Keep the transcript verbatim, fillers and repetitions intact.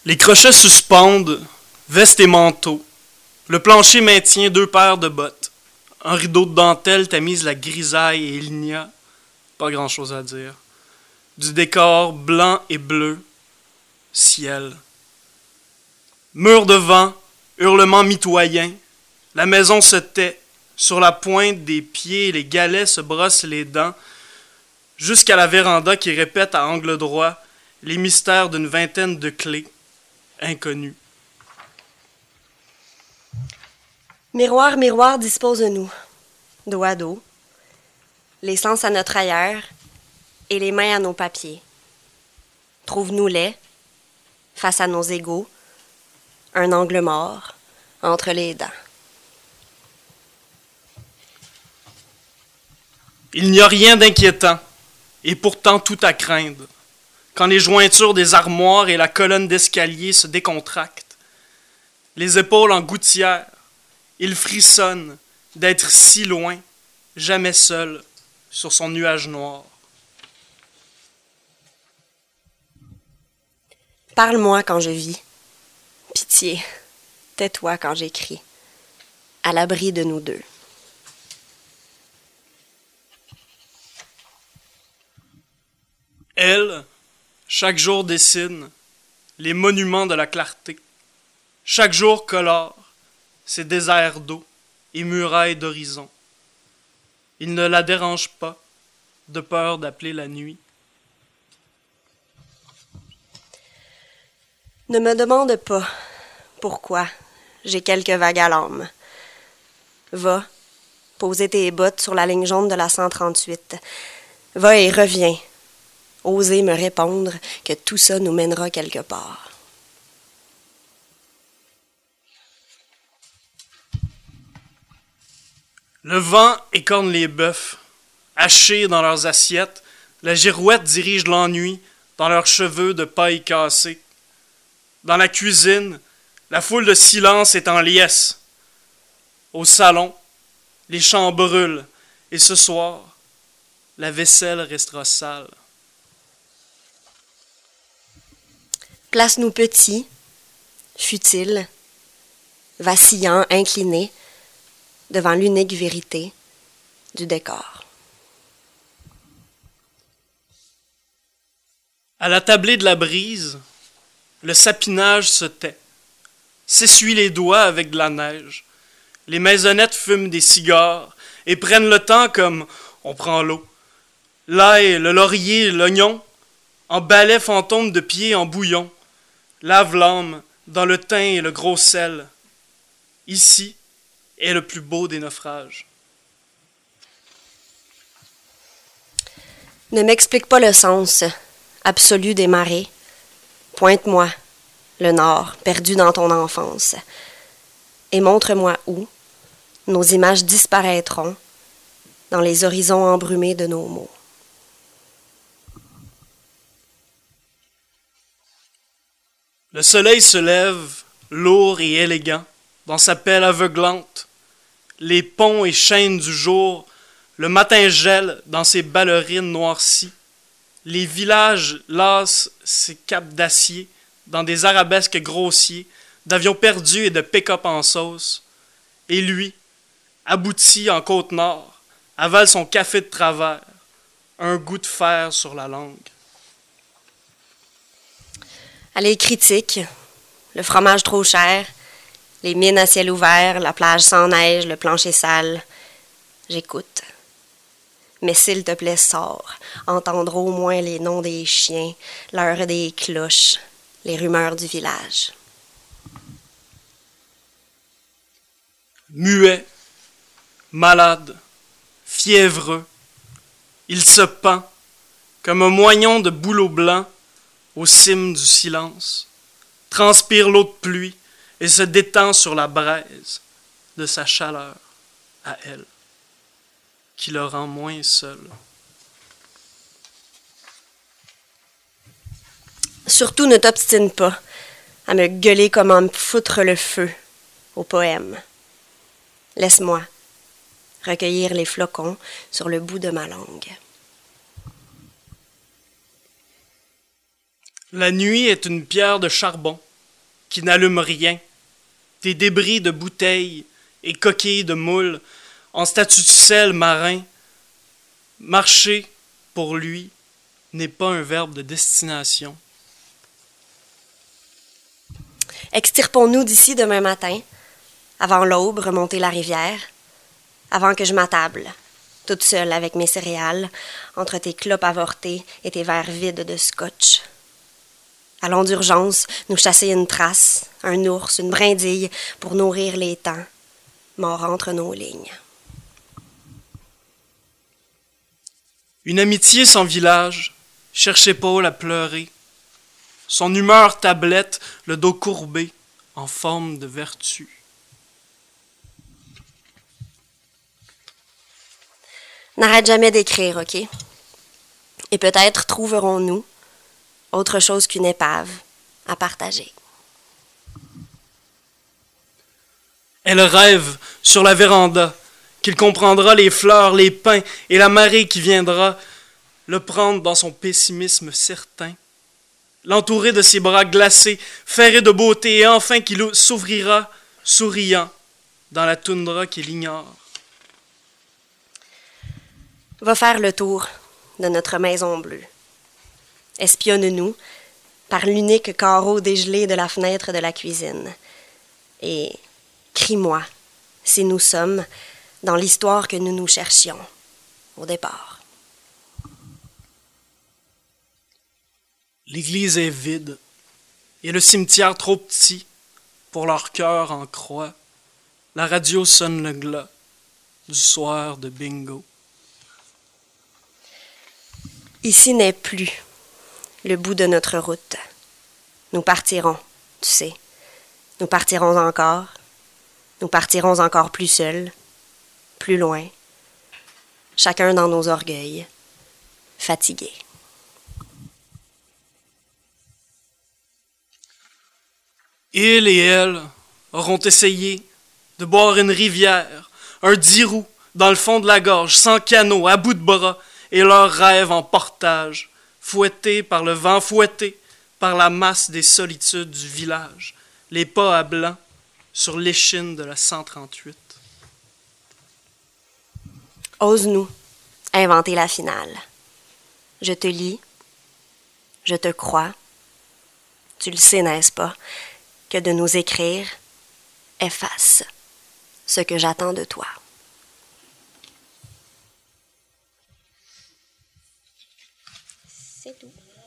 Les crochets suspendent, veste et manteau. Le plancher maintient deux paires de bottes. Un rideau de dentelle tamise la grisaille et il n'y a pas grand-chose à dire. Du décor blanc et bleu, ciel. Mur de vent, hurlement mitoyen. La maison se tait. Sur la pointe des pieds, les galets se brossent les dents, jusqu'à la véranda qui répète à angle droit les mystères d'une vingtaine de clés inconnues. Miroir, miroir, dispose-nous, dos à dos, les sens à notre ailleurs et les mains à nos papiers. Trouve-nous-les, face à nos égaux, un angle mort entre les dents. Il n'y a rien d'inquiétant, et pourtant tout à craindre, quand les jointures des armoires et la colonne d'escalier se décontractent. Les épaules en gouttière, il frissonne d'être si loin, jamais seul, sur son nuage noir. Parle-moi quand je vis. Pitié, tais-toi quand j'écris. À l'abri de nous deux. Elle, chaque jour dessine les monuments de la clarté. Chaque jour colore ses déserts d'eau et murailles d'horizon. Il ne la dérange pas, de peur d'appeler la nuit. Ne me demande pas pourquoi j'ai quelques vagues à l'âme. Va, poser tes bottes sur la ligne jaune de la cent trente-huit. Va et reviens. Osez me répondre que tout ça nous mènera quelque part. Le vent écorne les bœufs. Hachés dans leurs assiettes, la girouette dirige l'ennui dans leurs cheveux de paille cassée. Dans la cuisine, la foule de silence est en liesse. Au salon, les champs brûlent, et ce soir, la vaisselle restera sale. Place-nous petits, futiles, vacillants, inclinés, devant l'unique vérité du décor. À la tablée de la brise, le sapinage se tait, s'essuie les doigts avec de la neige. Les maisonnettes fument des cigares et prennent le temps comme on prend l'eau. L'ail, le laurier, l'oignon, en balai fantôme de pied en bouillon, lave l'âme dans le thym et le gros sel. Ici est le plus beau des naufrages. Ne m'explique pas le sens absolu des marées. Pointe-moi le nord, perdu dans ton enfance, et montre-moi où nos images disparaîtront dans les horizons embrumés de nos mots. Le soleil se lève, lourd et élégant, dans sa pelle aveuglante. Les ponts et chaînes du jour, le matin gèle dans ses ballerines noircies. Les villages lassent ses capes d'acier dans des arabesques grossiers, d'avions perdus et de pick-up en sauce. Et lui, abouti en Côte-Nord, avale son café de travers, un goût de fer sur la langue. Elle est critique, le fromage trop cher, les mines à ciel ouvert, la plage sans neige, le plancher sale. J'écoute. Mais s'il te plaît, sors, entendre au moins les noms des chiens, l'heure des cloches, les rumeurs du village. Muet, malade, fiévreux, il se pend comme un moignon de bouleau blanc aux cimes du silence, transpire l'eau de pluie et se détend sur la braise de sa chaleur à elle, qui le rend moins seul. Surtout ne t'obstine pas à me gueuler comment me foutre le feu au poème. Laisse-moi recueillir les flocons sur le bout de ma langue. La nuit est une pierre de charbon qui n'allument rien, des débris de bouteilles et coquilles de moules en statue de sel marin. Marcher, pour lui, n'est pas un verbe de destination. Extirpons-nous d'ici demain matin, avant l'aube, remonter la rivière, avant que je m'attable, toute seule avec mes céréales, entre tes clopes avortées et tes verres vides de scotch. Allons d'urgence nous chasser une trace, un ours, une brindille, pour nourrir les temps, morts entre nos lignes. Une amitié sans village, cherchez Paul à pleurer. Son humeur tablette, le dos courbé, en forme de vertu. N'arrête jamais d'écrire, OK? Et peut-être trouverons-nous autre chose qu'une épave à partager. Elle rêve sur la véranda qu'il comprendra les fleurs, les pins et la marée qui viendra le prendre dans son pessimisme certain, l'entourer de ses bras glacés, ferré de beauté, et enfin qu'il s'ouvrira, souriant, dans la toundra qu'il ignore. Va faire le tour de notre maison bleue. Espionne-nous par l'unique carreau dégelé de la fenêtre de la cuisine. Et crie-moi si nous sommes dans l'histoire que nous nous cherchions au départ. L'église est vide et le cimetière trop petit pour leur cœur en croix. La radio sonne le glas du soir de bingo. Ici n'est plus le bout de notre route. Nous partirons, tu sais. Nous partirons encore. Nous partirons encore plus seuls, plus loin, chacun dans nos orgueils, fatigués. Il et elle auront essayé de boire une rivière, un dix roues dans le fond de la gorge, sans canot, à bout de bras, et leurs rêves en portage, fouettés par le vent, fouettés par la masse des solitudes du village, les pas à blanc sur l'échine de la cent trente-huit. Ose-nous inventer la finale. Je te lis, je te crois. Tu le sais, n'est-ce pas, que de nous écrire efface ce que j'attends de toi. C'est tout.